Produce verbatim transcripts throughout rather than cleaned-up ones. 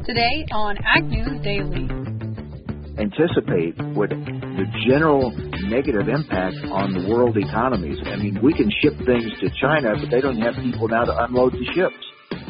Today on Ag News Daily. Anticipate what the general negative impact on the world economies. I mean, we can ship things to China, but they don't have people now to unload the ships.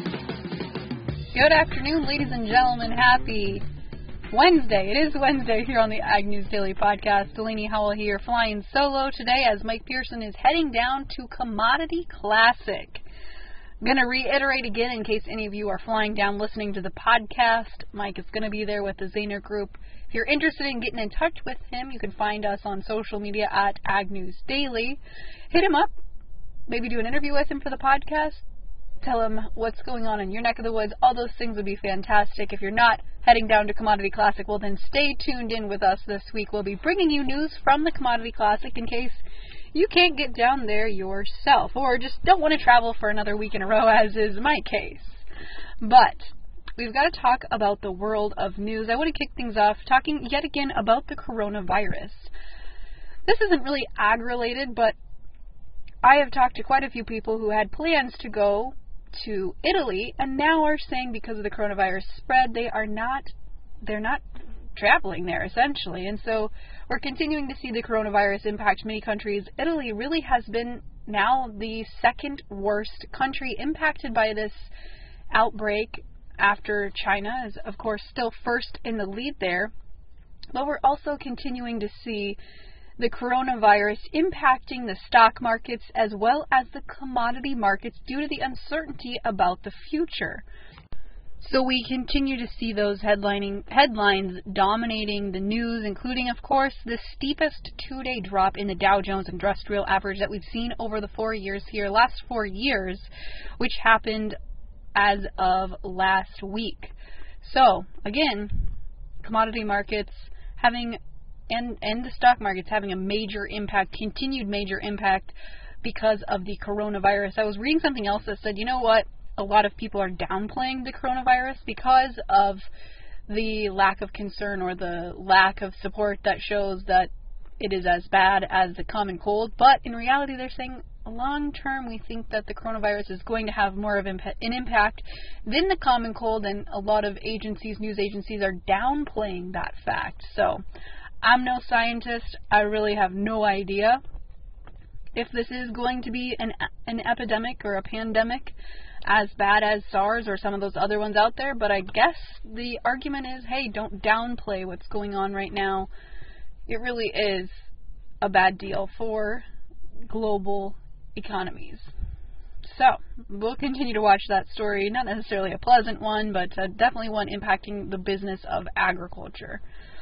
Good afternoon, ladies and gentlemen. Happy Wednesday. It is Wednesday here on the Ag News Daily podcast. Delaney Howell here, flying solo today as Mike Pearson is heading down to Commodity Classic. I'm going to reiterate again in case any of you are flying down listening to the podcast. Mike is going to be there with the Zaner Group. If you're interested in getting in touch with him, you can find us on social media at Ag News Daily. Hit him up. Maybe do an interview with him for the podcast. Tell him what's going on in your neck of the woods. All those things would be fantastic. If you're not heading down to Commodity Classic, well then stay tuned in with us this week. We'll be bringing you news from the Commodity Classic in case you can't get down there yourself or just don't want to travel for another week in a row, as is my case. But we've got to talk about the world of news. I want to kick things off talking yet again about the coronavirus. This isn't really ag-related, but I have talked to quite a few people who had plans to go to Italy and now are saying because of the coronavirus spread, they are not, they're not traveling there, essentially. And so we're continuing to see the coronavirus impact many countries. Italy really has been now the second worst country impacted by this outbreak, after China is, of course, still first in the lead there. But we're also continuing to see the coronavirus impacting the stock markets as well as the commodity markets due to the uncertainty about the future. So we continue to see those headlining headlines dominating the news, including, of course, the steepest two-day drop in the Dow Jones Industrial Average that we've seen over the four years here, last four years, which happened as of last week. So, again, commodity markets having, and, and the stock markets having a major impact, continued major impact because of the coronavirus. I was reading something else that said, you know what? A lot of people are downplaying the coronavirus because of the lack of concern or the lack of support that shows that it is as bad as the common cold. But in reality, they're saying long term, we think that the coronavirus is going to have more of an impact than the common cold, and a lot of agencies, news agencies, are downplaying that fact. So I'm no scientist. I really have no idea if this is going to be an an epidemic or a pandemic as bad as SARS or some of those other ones out there, but I guess the argument is, hey, don't downplay what's going on right now. It really is a bad deal for global economies. So, we'll continue to watch that story. Not necessarily a pleasant one, but uh, definitely one impacting the business of agriculture.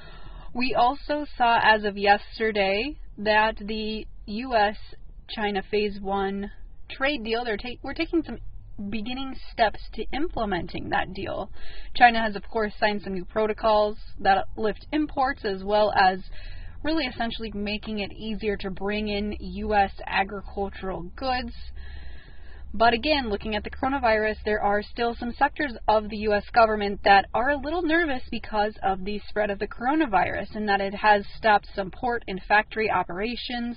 We also saw, as of yesterday, that the U S China Phase one trade deal, they're ta- we're taking some beginning steps to implementing that deal. China has, of course, signed some new protocols that lift imports as well as really essentially making it easier to bring in U S agricultural goods. But again, looking at the coronavirus, there are still some sectors of the U S government that are a little nervous because of the spread of the coronavirus and that it has stopped some port and factory operations.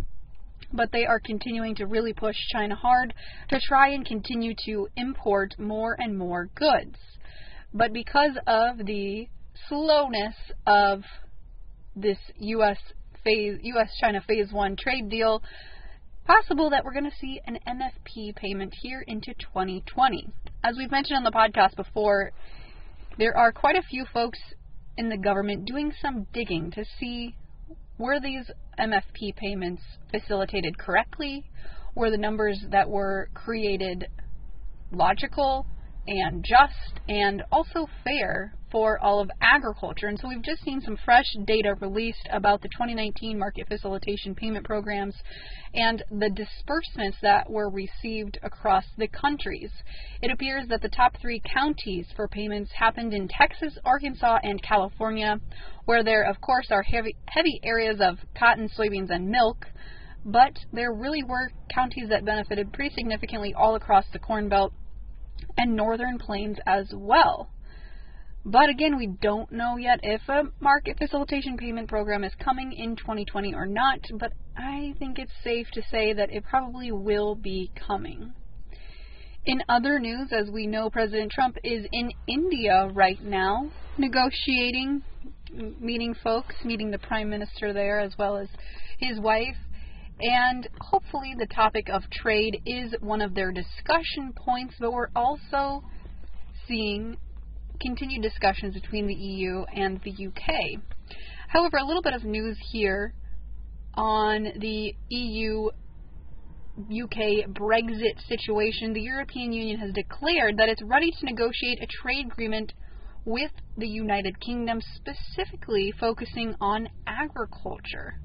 But they are continuing to really push China hard to try and continue to import more and more goods. But because of the slowness of this U S phase, U S China Phase one trade deal, possible that we're going to see an M F P payment here into twenty twenty. As we've mentioned on the podcast before, there are quite a few folks in the government doing some digging to see, were these M F P payments facilitated correctly? Were the numbers that were created logical and just and also fair for all of agriculture? And so we've just seen some fresh data released about the twenty nineteen market facilitation payment programs and the disbursements that were received across the countries. It appears that the top three counties for payments happened in Texas, Arkansas, and California, where there, of course, are heavy, heavy areas of cotton, soybeans, and milk, but there really were counties that benefited pretty significantly all across the Corn Belt and Northern Plains as well. But again, we don't know yet if a market facilitation payment program is coming in twenty twenty or not, but I think it's safe to say that it probably will be coming. In other news, as we know, President Trump is in India right now, negotiating, meeting folks, meeting the Prime Minister there as well as his wife. And hopefully the topic of trade is one of their discussion points, but we're also seeing continued discussions between the E U and the U K. However, a little bit of news here on the E U U K Brexit situation. The European Union has declared that it's ready to negotiate a trade agreement with the United Kingdom, specifically focusing on agriculture.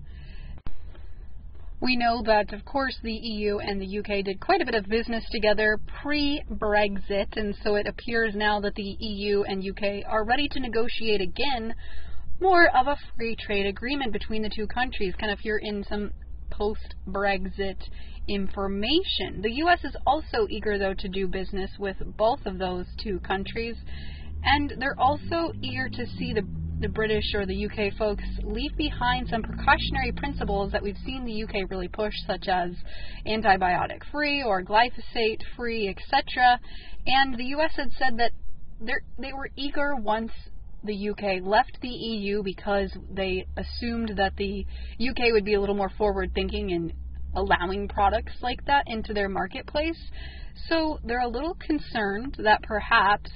We know that, of course, the E U and the U K did quite a bit of business together pre-Brexit, and so it appears now that the E U and U K are ready to negotiate again more of a free trade agreement between the two countries, kind of here in some post-Brexit information. The U S is also eager, though, to do business with both of those two countries, and they're also eager to see the the British or the U K folks leave behind some precautionary principles that we've seen the U K really push, such as antibiotic-free or glyphosate-free, et cetera. And the U S had said that they were eager once the U K left the E U because they assumed that the U K would be a little more forward-thinking in allowing products like that into their marketplace. So they're a little concerned that perhaps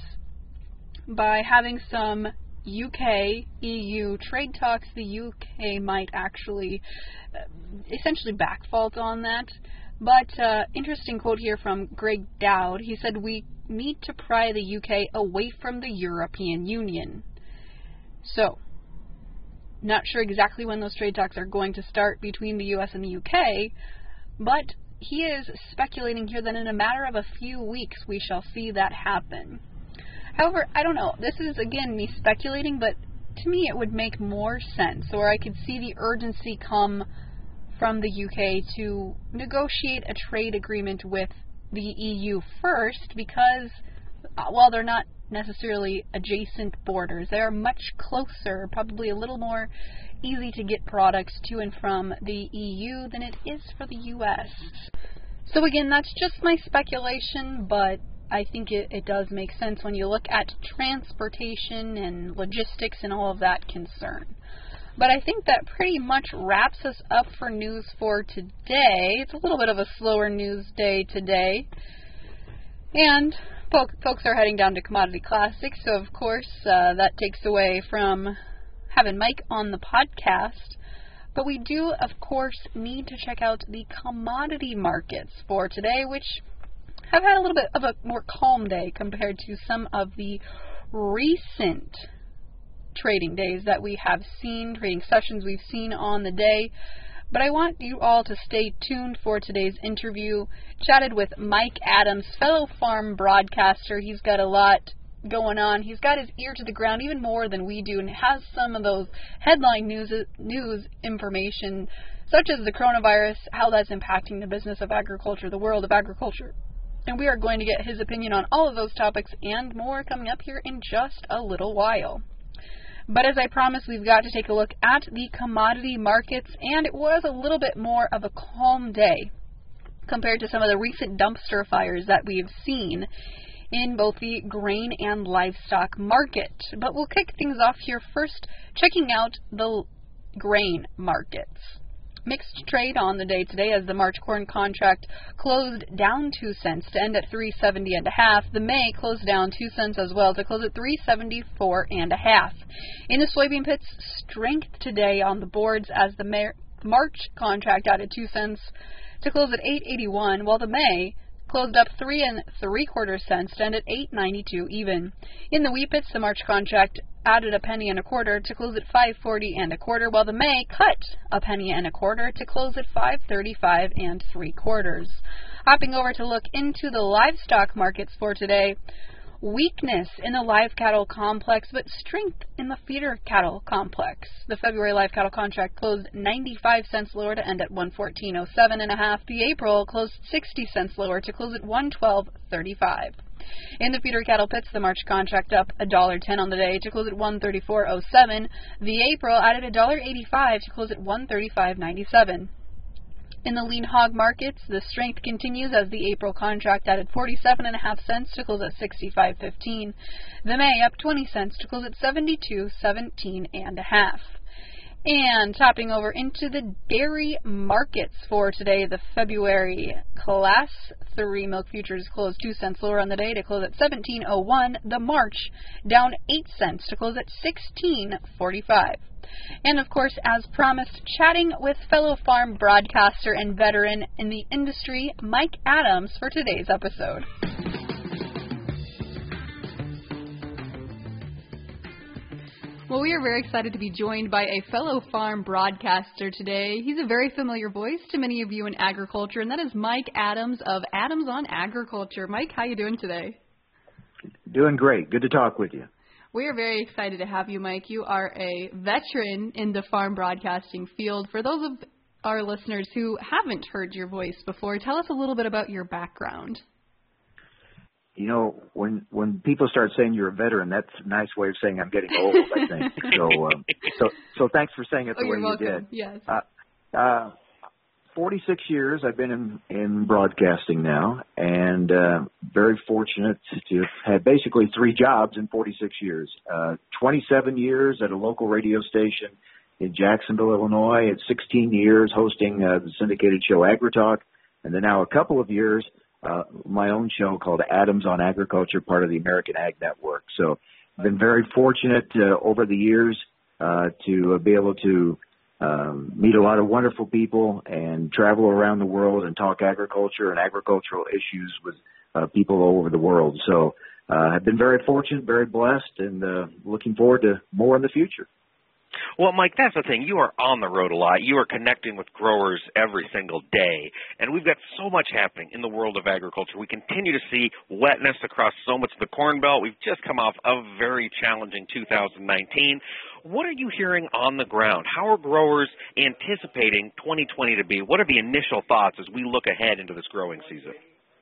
by having some U K E U trade talks, the U K might actually uh, essentially backfault on that. But uh, interesting quote here from Greg Dowd. He said, "We need to pry the U K away from the European Union." So, not sure exactly when those trade talks are going to start between the U S and the U K, but he is speculating here that in a matter of a few weeks we shall see that happen. However, I don't know. This is, again, me speculating, but to me it would make more sense, or I could see the urgency come from the U K to negotiate a trade agreement with the E U first, because uh, while they're not necessarily adjacent borders, they are much closer, probably a little more easy to get products to and from the E U than it is for the U S. So again, that's just my speculation, but I think it, it does make sense when you look at transportation and logistics and all of that concern. But I think that pretty much wraps us up for news for today. It's a little bit of a slower news day today. And folks are heading down to Commodity Classics, so of course uh, that takes away from having Mike on the podcast. But we do, of course, need to check out the commodity markets for today, which have had a little bit of a more calm day compared to some of the recent trading days that we have seen, trading sessions we've seen on the day. But I want you all to stay tuned for today's interview. Chatted with Mike Adams, fellow farm broadcaster. He's got a lot going on. He's got his ear to the ground even more than we do, and has some of those headline news news information, such as the coronavirus, how that's impacting the business of agriculture, the world of agriculture. And we are going to get his opinion on all of those topics and more coming up here in just a little while. But as I promised, we've got to take a look at the commodity markets, and it was a little bit more of a calm day compared to some of the recent dumpster fires that we've seen in both the grain and livestock market. But we'll kick things off here first, checking out the grain markets. Mixed trade on the day today as the March corn contract closed down two cents to end at three seventy and a half. The May closed down two cents as well to close at three seventy-four and a half. In the soybean pits, strength today on the boards as the March contract added two cents to close at eight eighty-one, while the May closed up three and three quarter cents to end at eight ninety-two even. In the wheat pits, the March contract added a penny and a quarter to close at five forty and a quarter, while the May cut a penny and a quarter to close at five thirty-five and three quarters. Hopping over to look into the livestock markets for today. Weakness in the live cattle complex, but strength in the feeder cattle complex. The February live cattle contract closed ninety-five cents lower to end at one fourteen oh seven and a half. The April closed sixty cents lower to close at one twelve thirty-five. In the feeder cattle pits, the March contract up one dollar ten on the day to close at one thirty-four oh seven. The April added one dollar eighty-five to close at one thirty-five ninety-seven. In the lean hog markets, the strength continues as the April contract added forty-seven and a half cents to close at sixty-five fifteen. The May up twenty cents to close at seventy-two seventeen and a half. And topping over into the dairy markets for today, the February Class three milk futures closed two cents lower on the day to close at seventeen oh one. The March down eight cents to close at sixteen forty-five. And of course, as promised, chatting with fellow farm broadcaster and veteran in the industry, Mike Adams, for today's episode. Well, we are very excited to be joined by a fellow farm broadcaster today. He's a very familiar voice to many of you in agriculture, and that is Mike Adams of Adams on Agriculture. Mike, how you doing today? Doing great. Good to talk with you. We are very excited to have you, Mike. You are a veteran in the farm broadcasting field. For those of our listeners who haven't heard your voice before, tell us a little bit about your background. You know, when when people start saying you're a veteran, that's a nice way of saying I'm getting old, I think. So, um, so, so thanks for saying it the oh, way you're welcome. you did. Yes. Uh, uh, forty-six years I've been in, in broadcasting now, and uh, very fortunate to have had basically three jobs in forty-six years. Uh, twenty-seven years at a local radio station in Jacksonville, Illinois, and sixteen years hosting uh, the syndicated show AgriTalk, and then now a couple of years Uh, my own show called Adams on Agriculture, part of the American Ag Network. So I've been very fortunate uh, over the years uh, to uh, be able to um, meet a lot of wonderful people and travel around the world and talk agriculture and agricultural issues with uh, people all over the world. So uh, I've been very fortunate, very blessed, and uh, looking forward to more in the future. Well, Mike, that's the thing. You are on the road a lot. You are connecting with growers every single day. And we've got so much happening in the world of agriculture. We continue to see wetness across so much of the Corn Belt. We've just come off a very challenging two thousand nineteen. What are you hearing on the ground? How are growers anticipating twenty twenty to be? What are the initial thoughts as we look ahead into this growing season?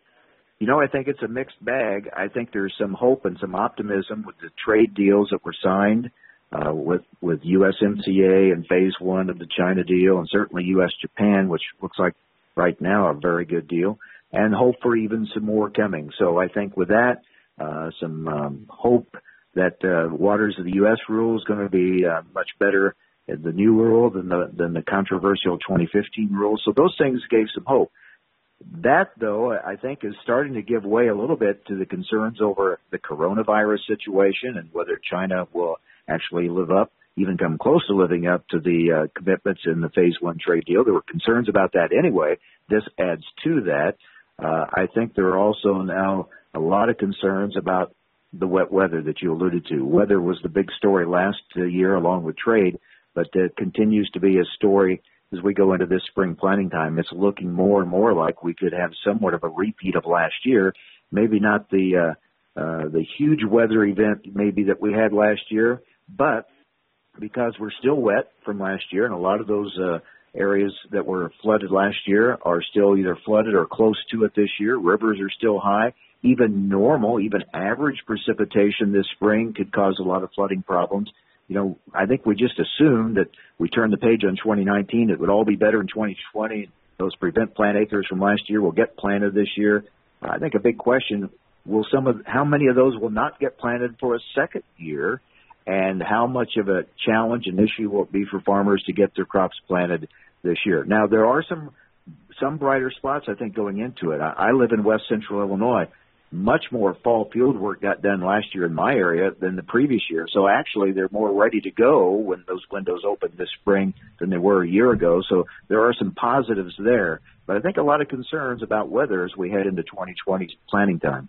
You know, I think it's a mixed bag. I think there's some hope and some optimism with the trade deals that were signed. Uh, with, with U S M C A and phase one of the China deal, and certainly U S Japan, which looks like right now a very good deal, and hope for even some more coming. So I think with that, uh, some um, hope that uh, waters of the U S rule is going to be uh, much better in the new rule than the, than the controversial twenty fifteen rule. So those things gave some hope. That, though, I think is starting to give way a little bit to the concerns over the coronavirus situation and whether China will actually live up, even come close to living up to the uh, commitments in the phase one trade deal. There were concerns about that anyway. This adds to that. Uh, I think there are also now a lot of concerns about the wet weather that you alluded to. Weather was the big story last uh, year along with trade, but it continues to be a story as we go into this spring planting time. It's looking more and more like we could have somewhat of a repeat of last year, maybe not the uh, uh, the huge weather event maybe that we had last year, but because we're still wet from last year, and a lot of those uh, areas that were flooded last year are still either flooded or close to it this year. Rivers are still high. Even normal, even average precipitation this spring could cause a lot of flooding problems. You know, I think we just assumed that we turned the page on twenty nineteen. It would all be better in twenty twenty. Those prevent plant acres from last year will get planted this year. I think a big question, will some of, how many of those will not get planted for a second year? And how much of a challenge and issue will it be for farmers to get their crops planted this year? Now, there are some some brighter spots, I think, going into it. I, I live in west central Illinois. Much more fall field work got done last year in my area than the previous year. So actually, they're more ready to go when those windows open this spring than they were a year ago. So there are some positives there. But I think a lot of concerns about weather as we head into twenty twenty planting time.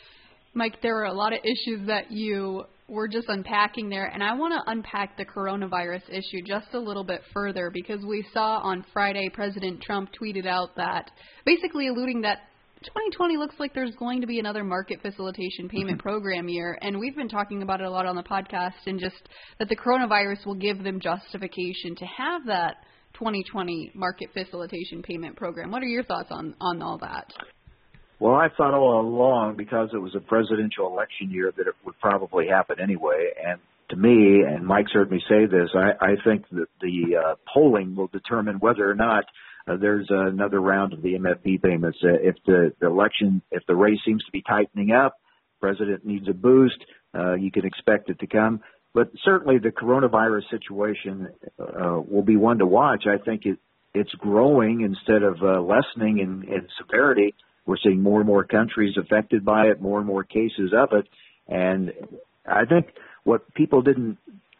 Mike, there were a lot of issues that you were just unpacking there, and I want to unpack the coronavirus issue just a little bit further because we saw on Friday President Trump tweeted out that basically alluding that twenty twenty looks like there's going to be another market facilitation payment program year, and we've been talking about it a lot on the podcast, and just that the coronavirus will give them justification to have that twenty twenty market facilitation payment program. What are your thoughts on, on all that? Well, I thought all along, because it was a presidential election year, that it would probably happen anyway. And to me, and Mike's heard me say this, I, I think that the uh, polling will determine whether or not uh, there's another round of the M F P payments. Uh, if the, the election, if the race seems to be tightening up, president needs a boost, uh, you can expect it to come. But certainly the coronavirus situation uh, will be one to watch. I think it, it's growing instead of uh, lessening in, in severity. We're seeing more and more countries affected by it, more and more cases of it. And I think what people didn't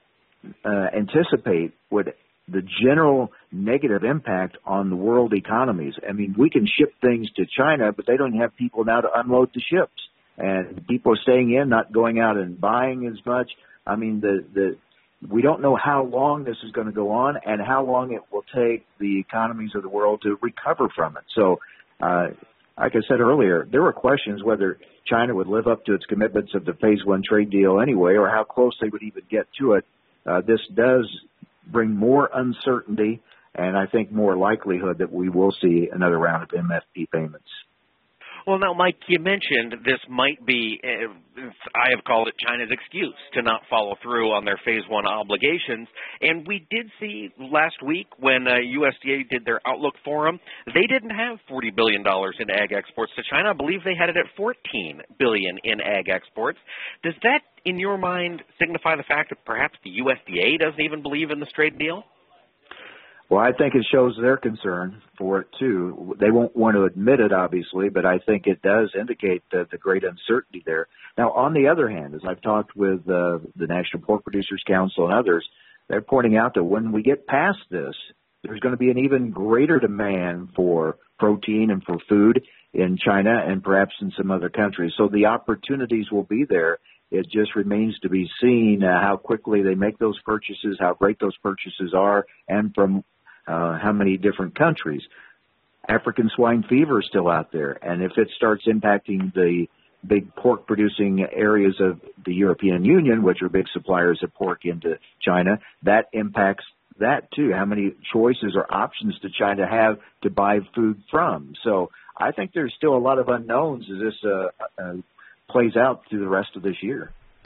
uh, anticipate would the general negative impact on the world economies. I mean, we can ship things to China, but they don't have people now to unload the ships. And people are staying in, not going out and buying as much. I mean, the, the we don't know how long this is going to go on and how long it will take the economies of the world to recover from it. So, uh, like I said earlier, there were questions whether China would live up to its commitments of the phase one trade deal anyway, or how close they would even get to it. Uh, this does bring more uncertainty and I think more likelihood that we will see another round of M F P payments. Well, now, Mike, you mentioned this might be, uh, I have called it China's excuse to not follow through on their phase one obligations. And we did see last week when uh, U S D A did their Outlook Forum, they didn't have forty billion dollars in ag exports to China. I believe they had it at fourteen billion dollars in ag exports. Does that, in your mind, signify the fact that perhaps the U S D A doesn't even believe in this trade deal? Well, I think it shows their concern for it, too. They won't want to admit it, obviously, but I think it does indicate the, the great uncertainty there. Now, on the other hand, as I've talked with uh, the National Pork Producers Council and others, they're pointing out that when we get past this, there's going to be an even greater demand for protein and for food in China and perhaps in some other countries. So the opportunities will be there. It just remains to be seen uh, how quickly they make those purchases, how great those purchases are, and from Uh, how many different countries. African swine fever is still out there, and if it starts impacting the big pork-producing areas of the European Union, which are big suppliers of pork into China, that impacts that too. How many choices or options does China have to buy food from? So I think there's still a lot of unknowns as this uh, uh, plays out through the rest of this year.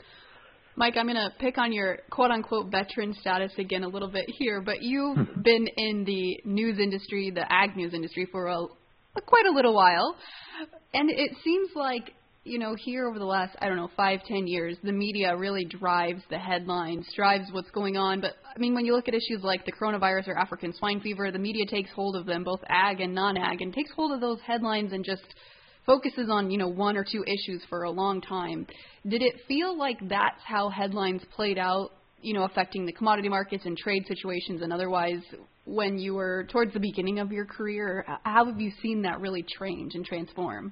Mike, I'm going to pick on your quote-unquote veteran status again a little bit here, but you've been in the news industry, the ag news industry, for a, quite a little while, and it seems like, you know, here over the last, I don't know, five, ten years, the media really drives the headlines, drives what's going on, but, I mean, when you look at issues like the coronavirus or African swine fever, the media takes hold of them, both ag and non-ag, and takes hold of those headlines and just focuses on, you know, one or two issues for a long time. Did it feel like that's how headlines played out, you know, affecting the commodity markets and trade situations and otherwise when you were towards the beginning of your career? How have you seen that really change and transform?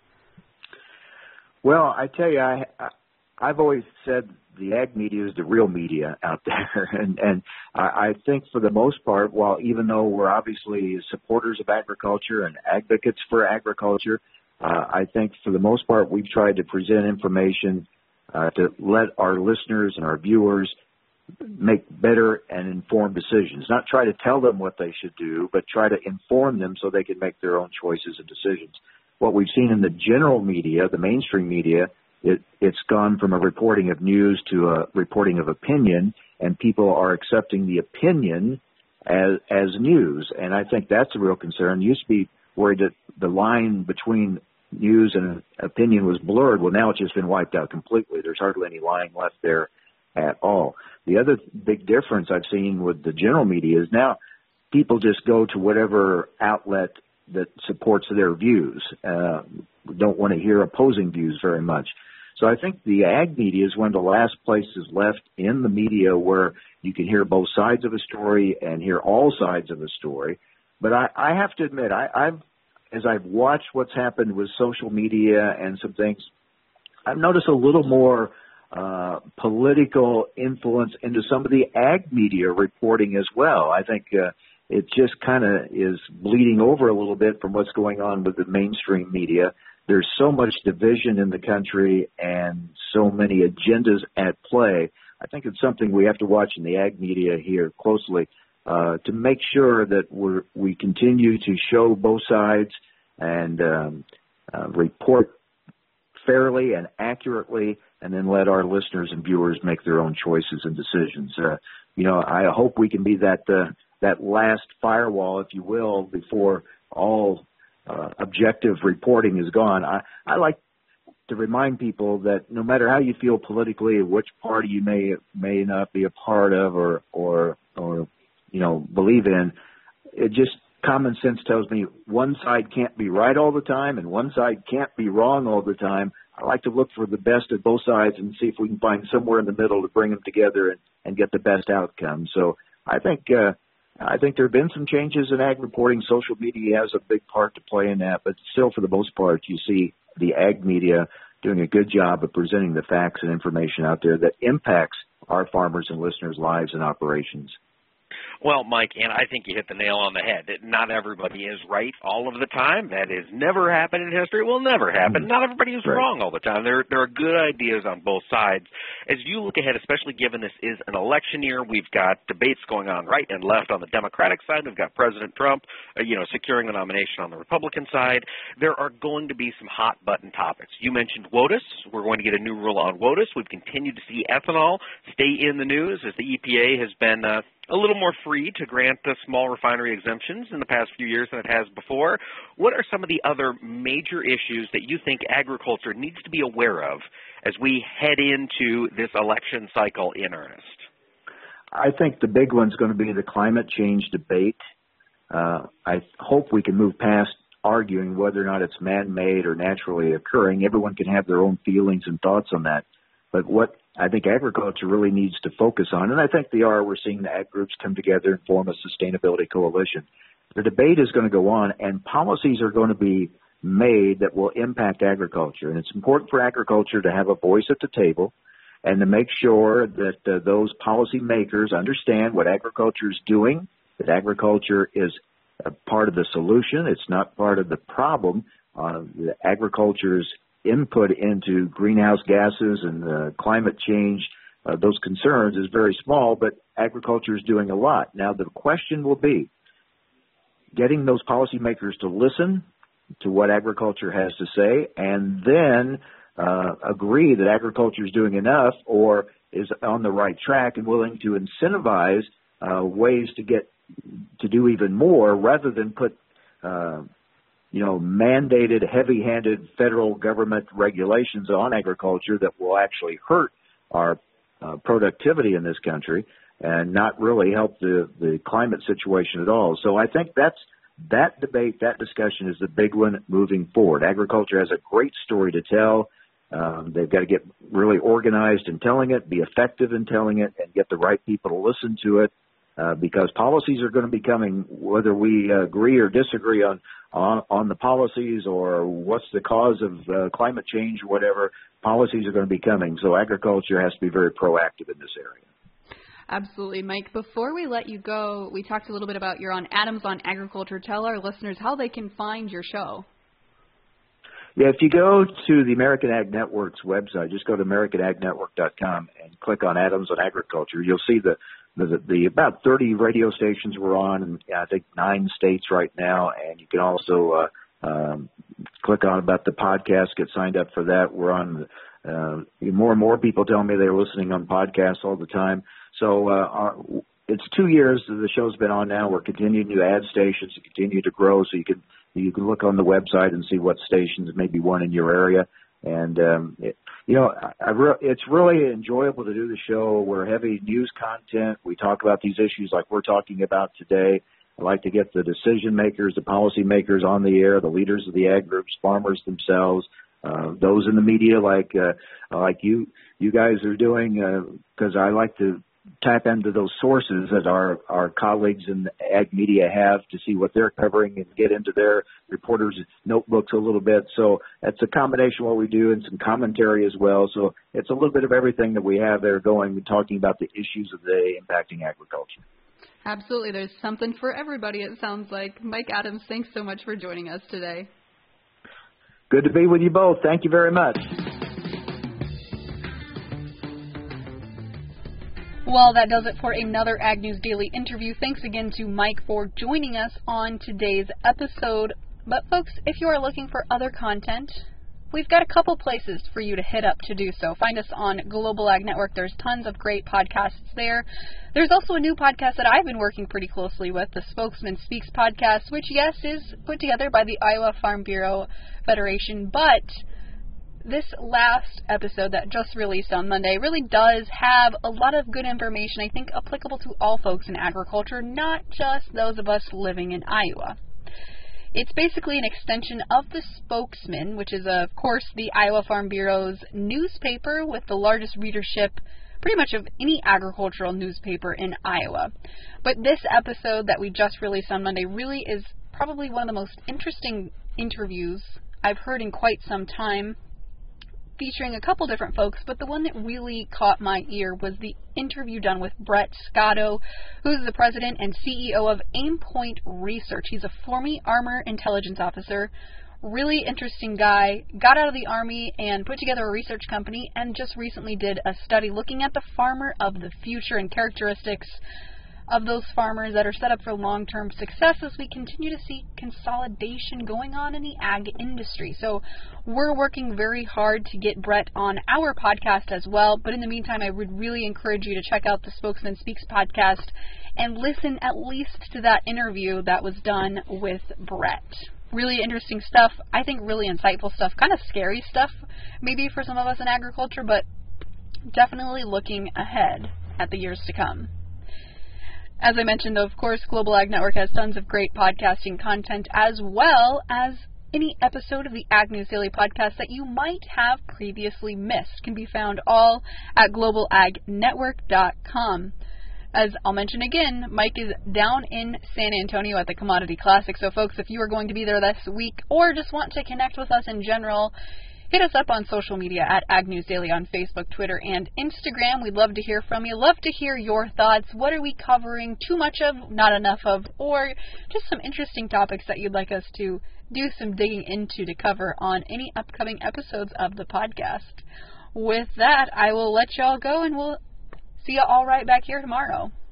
Well, I tell you, I, I've always said the ag media is the real media out there. And, and I, I think for the most part, while even though we're obviously supporters of agriculture and advocates for agriculture, Uh, I think for the most part, we've tried to present information uh, to let our listeners and our viewers make better and informed decisions. Not try to tell them what they should do, but try to inform them so they can make their own choices and decisions. What we've seen in the general media, the mainstream media, it, it's gone from a reporting of news to a reporting of opinion, and people are accepting the opinion as, as news. And I think that's a real concern. It used to be worried that the line between news and opinion was blurred. Well, now it's just been wiped out completely. There's hardly any line left there at all. The other big difference I've seen with the general media is now people just go to whatever outlet that supports their views. Uh, don't want to hear opposing views very much. So I think the ag media is one of the last places left in the media where you can hear both sides of a story and hear all sides of a story. But I, I have to admit, I, I've, as I've watched what's happened with social media and some things, I've noticed a little more uh, political influence into some of the ag media reporting as well. I think uh, it just kind of is bleeding over a little bit from what's going on with the mainstream media. There's so much division in the country and so many agendas at play. I think it's something we have to watch in the ag media here closely. Uh, to make sure that we're, we continue to show both sides and um, uh, report fairly and accurately, and then let our listeners and viewers make their own choices and decisions. Uh, you know, I hope we can be that uh, that last firewall, if you will, before all uh, objective reporting is gone. I, I like to remind people that no matter how you feel politically, which party you may may not be a part of or or or you know believe in, it just common sense tells me one side can't be right all the time and one side can't be wrong all the time. I like to look for the best of both sides and see if we can find somewhere in the middle to bring them together and, and get the best outcome. So I think uh, I think there have been some changes in ag reporting. Social media has a big part to play in that, but still, for the most part, you see the ag media doing a good job of presenting the facts and information out there that impacts our farmers and listeners' lives and operations. Well, Mike, and I think you hit the nail on the head. Not everybody is right all of the time. That has never happened in history. It will never happen. Mm-hmm. Not everybody is right. Wrong all the time. There, there are good ideas on both sides. As you look ahead, especially given this is an election year, we've got debates going on right and left on the Democratic side. We've got President Trump, uh, you know, securing the nomination on the Republican side. There are going to be some hot-button topics. You mentioned WOTUS. We're going to get a new rule on WOTUS. We've continued to see ethanol stay in the news as the E P A has been uh, a little more free to grant the small refinery exemptions in the past few years than it has before. What are some of the other major issues that you think agriculture needs to be aware of as we head into this election cycle in earnest? I think the big one's going to be the climate change debate. Uh, I hope we can move past arguing whether or not it's man-made or naturally occurring. Everyone can have their own feelings and thoughts on that. But what I think agriculture really needs to focus on, and I think they are, we're seeing the ag groups come together and form a sustainability coalition. The debate is going to go on, and policies are going to be made that will impact agriculture. And it's important for agriculture to have a voice at the table and to make sure that uh, those policy makers understand what agriculture is doing, that agriculture is a part of the solution. It's not part of the problem. Uh, the agriculture's input into greenhouse gases and uh, climate change, uh, those concerns is very small, but agriculture is doing a lot. Now, the question will be getting those policymakers to listen to what agriculture has to say and then uh, agree that agriculture is doing enough or is on the right track and willing to incentivize uh, ways to get to do even more rather than put uh, you know, mandated, heavy-handed federal government regulations on agriculture that will actually hurt our uh, productivity in this country and not really help the, the climate situation at all. So I think that's that debate, that discussion is the big one moving forward. Agriculture has a great story to tell. Um, they've got to get really organized in telling it, be effective in telling it, and get the right people to listen to it. Uh, because policies are going to be coming, whether we uh, agree or disagree on, on on the policies or what's the cause of uh, climate change or whatever, policies are going to be coming. So agriculture has to be very proactive in this area. Absolutely. Mike, before we let you go, we talked a little bit about you're on Adams on Agriculture. Tell our listeners how they can find your show. Yeah, if you go to the American Ag Network's website, just go to American Ag Network dot com and click on Adams on Agriculture. You'll see the The, the about thirty radio stations we're on, and I think nine states right now. And you can also uh, um, click on about the podcast, get signed up for that. We're on. Uh, more and more people tell me they're listening on podcasts all the time. So uh, our, it's two years that the show's been on now. We're continuing to add stations to continue to grow. So you can you can look on the website and see what stations, maybe one in your area. And, um, it, you know, I, I re- it's really enjoyable to do the show. We're heavy news content. We talk about these issues like we're talking about today. I like to get the decision makers, the policy makers on the air, the leaders of the ag groups, farmers themselves, uh, those in the media like uh, like you you guys are doing, because uh, I like to tap into those sources that our, our colleagues in the ag media have to see what they're covering and get into their reporters' notebooks a little bit. So it's a combination of what we do and some commentary as well. So it's a little bit of everything that we have there going, talking about the issues of the day impacting agriculture. Absolutely. There's something for everybody, it sounds like. Mike Adams, thanks so much for joining us today. Good to be with you both. Thank you very much. Well, that does it for another Ag News Daily interview. Thanks again to Mike for joining us on today's episode. But folks, if you are looking for other content, we've got a couple places for you to hit up to do so. Find us on Global Ag Network. There's tons of great podcasts there. There's also a new podcast that I've been working pretty closely with, the Spokesman Speaks podcast, which, yes, is put together by the Iowa Farm Bureau Federation, but this last episode that just released on Monday really does have a lot of good information, I think, applicable to all folks in agriculture, not just those of us living in Iowa. It's basically an extension of the Spokesman, which is, of course, the Iowa Farm Bureau's newspaper with the largest readership pretty much of any agricultural newspaper in Iowa. But this episode that we just released on Monday really is probably one of the most interesting interviews I've heard in quite some time, featuring a couple different folks, but the one that really caught my ear was the interview done with Brett Scotto, who's the president and C E O of Aimpoint Research. He's a former Armor Intelligence Officer, really interesting guy, got out of the Army and put together a research company and just recently did a study looking at the farmer of the future and characteristics of those farmers that are set up for long-term success as we continue to see consolidation going on in the ag industry. So we're working very hard to get Brett on our podcast as well, but in the meantime, I would really encourage you to check out the Spokesman Speaks podcast and listen at least to that interview that was done with Brett. Really interesting stuff, I think really insightful stuff, kind of scary stuff maybe for some of us in agriculture, but definitely looking ahead at the years to come. As I mentioned, of course, Global Ag Network has tons of great podcasting content as well as any episode of the Ag News Daily podcast that you might have previously missed. Can be found all at global ag network dot com. As I'll mention again, Mike is down in San Antonio at the Commodity Classic. So, folks, if you are going to be there this week or just want to connect with us in general, hit us up on social media at Ag News Daily on Facebook, Twitter, and Instagram. We'd love to hear from you. Love to hear your thoughts. What are we covering too much of, not enough of, or just some interesting topics that you'd like us to do some digging into to cover on any upcoming episodes of the podcast. With that, I will let y'all go, and we'll see you all right back here tomorrow.